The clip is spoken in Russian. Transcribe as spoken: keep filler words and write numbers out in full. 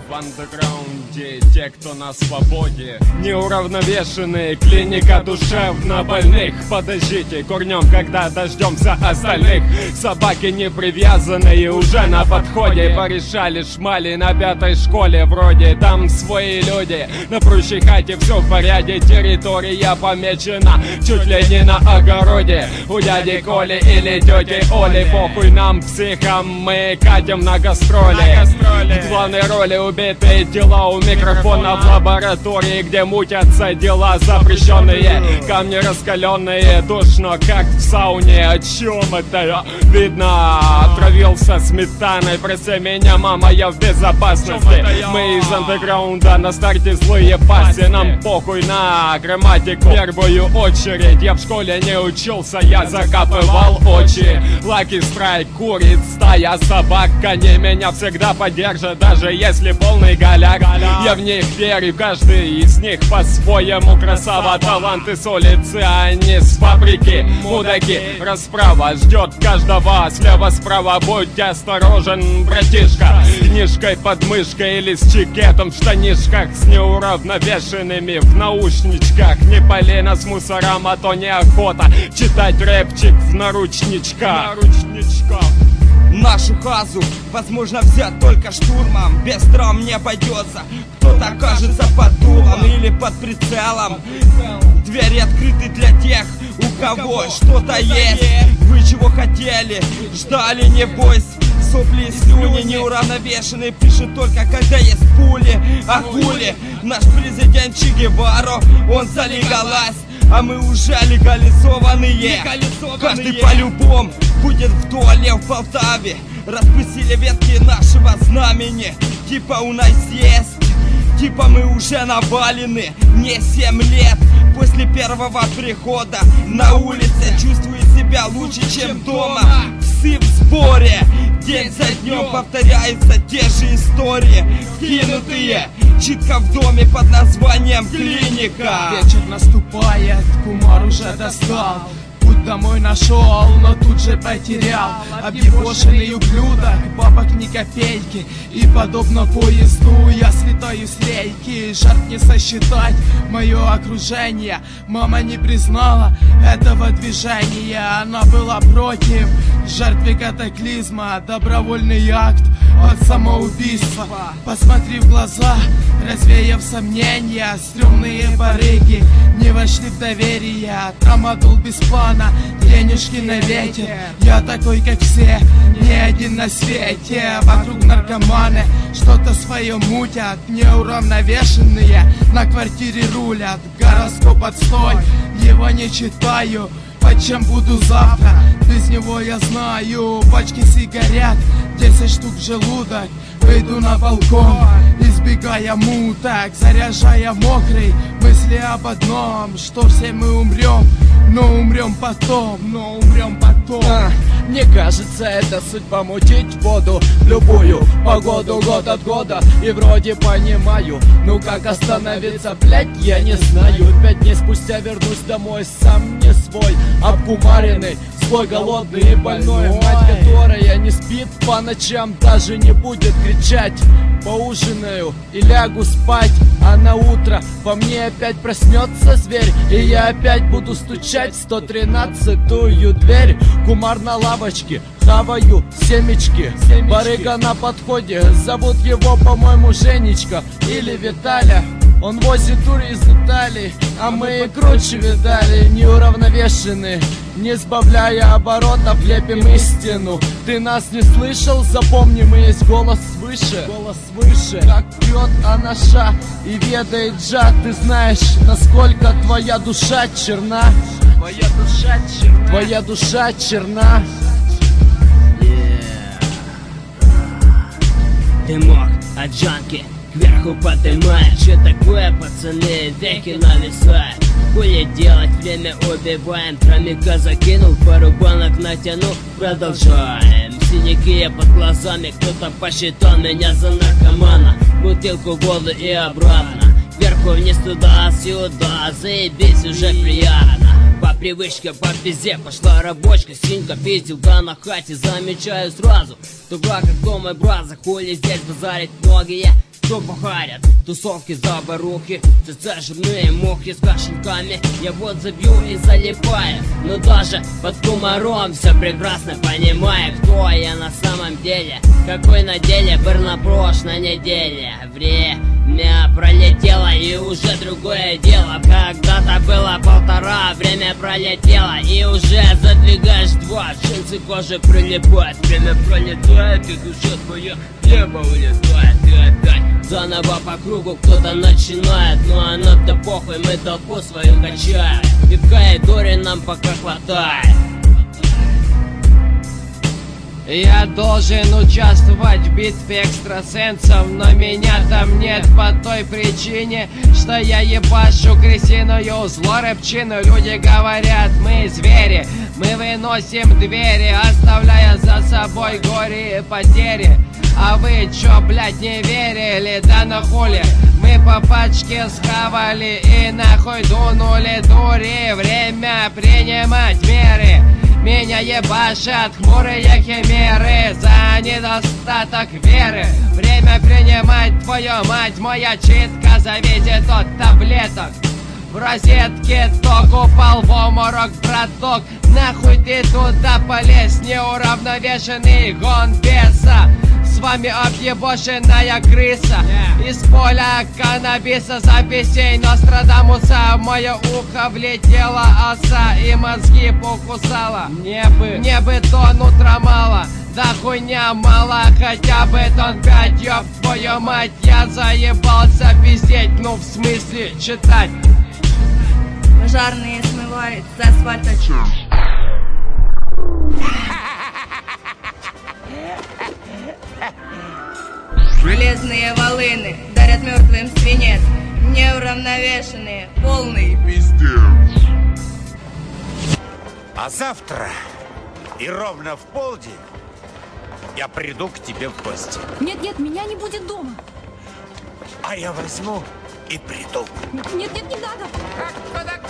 В андеграунде те, кто на свободе, неуравновешенные, клиника душевно больных. Подождите, курнем, когда дождемся остальных. Собаки не привязанные уже на подходе. Порешали шмали на пятой школе вроде. Там свои люди, на прущей хате все в порядке. Территория помечена чуть ли не на огороде. У дяди Коли или тети Оли похуй нам психам, мы катим на гастроли. В главной роли убитые тела у микрофона в лаборатории, где мутятся дела запрещенные. Камни раскаленные, душно, как в сауне. О чем это? Видно, отравился сметаной. Прости меня, мама, я в безопасности. Мы из андеграунда, на старте злые паси. Нам похуй на грамматику. В первую очередь я в школе не учился, я закапывал очи. Лаки страйк, курит стая собак. Они меня всегда поддержат, даже если полный голяк. Я в них верю, каждый из них по-своему красава. Таланты с улицы, а не с фабрики. Мудаки, расправа ждет каждого. Слева, справа, будь осторожен, братишка. С книжкой под мышкой или с чекетом в штанишках, с неуравновешенными в наушничках. Не полено с мусором, а то неохота читать рэпчик в наручничках. наручничках. Нашу хазу возможно взять только штурмом. Без травм не обойдется. Кто-то окажется под дулом или под прицелом. Двери открыты для тех, у кого что-то есть. Вы чего хотели, ждали, небось. Сопли и слюни неуравновешенные пишет только когда есть пули. А хули, наш президент Че Гевара, он за легалайз, а мы уже легализованные. Каждый по-любому будет в туале в Полтаве. Распустили ветки нашего знамени. Типа у нас есть, типа мы уже навалены. Не семь лет после первого прихода на улице. Чувствую себя лучше, чем дома. Псы в сборе, день за днем повторяются те же истории. Кинутые читка в доме под названием клиника. Вечер наступает, Кумар уже достал. Путь домой нашел, но тут же потерял. Объебошенный ублюдок, бабок ни копейки. И подобно поезду я слетаю с рейки. Жертв не сосчитать мое окружение. Мама не признала этого движения. Она была против жертвы катаклизма. Добровольный акт от самоубийства. Посмотри в глаза, развеяв сомнения. Стрёмные барыги не вошли в доверие. Трамадол без плана, денежки на ветер. Я такой, как все, не один на свете. Вокруг наркоманы что-то свое мутят. Неуравновешенные на квартире рулят. Гороскоп отстой, его не читаю. Чем буду завтра, без него я знаю. Пачки сигарет, десять штук в желудок. Выйду на балкон, избегая муток. Заряжая мокрый, мысли об одном, что все мы умрем, но умрем потом, но умрем потом. а, Мне кажется, это судьба мутить воду в любую погоду, год от года. И вроде понимаю, ну как остановиться, блять, я не знаю. Пять дней спустя вернусь домой, сам не свой, обкумаренный, свой голодный и больной. Мать, которая не спит по ночам, даже не будет кричать. Поужинаю и лягу спать, а на утро по мне опять проснется зверь. И я опять буду стучать в сто тринадцатую дверь. Кумар на лавочке, хаваю семечки, семечки. Барыга на подходе, зовут его, по-моему, Женечка или Виталя. Он возит туры из Италии, а мы и круче видали. Неуравновешенные, не сбавляя оборотов, лепим истину. Ты нас не слышал? Запомни, мы есть голос свыше. Голос свыше, как пьет анаша и ведает джа. Ты знаешь, насколько твоя душа черна. Твоя душа черна. Твоя душа черна. Дымок от джанки кверху поднимает. Че такое, пацаны, веки нависают. Хули делать, время убиваем. Трамика закинул, пару банок натянул. Продолжаем. Синяки под глазами, кто-то посчитал меня за наркомана. Бутылку воды и обратно. Вверху вниз, туда, сюда. Заебись, уже приятно. По привычке, по пизде пошла рабочка. Синька пиздил, да на хате. Замечаю сразу, что как мой брат, за хули здесь базарить многие. что похарят. Тусовки, заборухи, ЦЦ, жирные мухи с кошельками. Я вот забью и залипаю, но даже под кумаром все прекрасно понимаю, кто я на самом деле, какой на деле был на прошлой неделе. Время пролетело и уже другое дело. Когда-то было полтора, время пролетело и уже задвигаешь два. Джинсы кожи прилипают, время пролетает и душа твоя небо улетает. И опять заново по кругу кто-то начинает, но оно-то похуй, мы толпу свою качаем. И в коридоре нам пока хватает. Я должен участвовать в битве экстрасенсов, но меня там нет по той причине, что я ебашу крысиную злорэпчину. Люди говорят, мы звери, мы выносим двери, оставляя за собой горе и потери. А вы чё, блядь, не верили? Да на хули? Мы по пачке схавали и нахуй дунули дури. Время принимать меры. Меня ебашат хмурые химеры за недостаток веры. Время принимать, твою мать, моя читка зависит от таблеток. В розетке ток упал в обморок, браток. Нахуй ты туда полез, неуравновешенный гон беса. С вами объебошенная крыса. Из поля каннабиса записей Нострадамуса в мое ухо влетела оса и мозги покусала. Мне бы, мне бы тон утра мало, да хуйня мало, хотя бы тон пять, ёб твою мать. Я заебался пиздеть, ну в смысле читать. Пожарные смывают с асфальта. Железные волыны дарят мертвым свинец. Неуравновешенные, полный пиздец. А завтра и ровно в полдень я приду к тебе в гости. Нет, нет, меня не будет дома. А я возьму и приду. Нет, нет, не надо.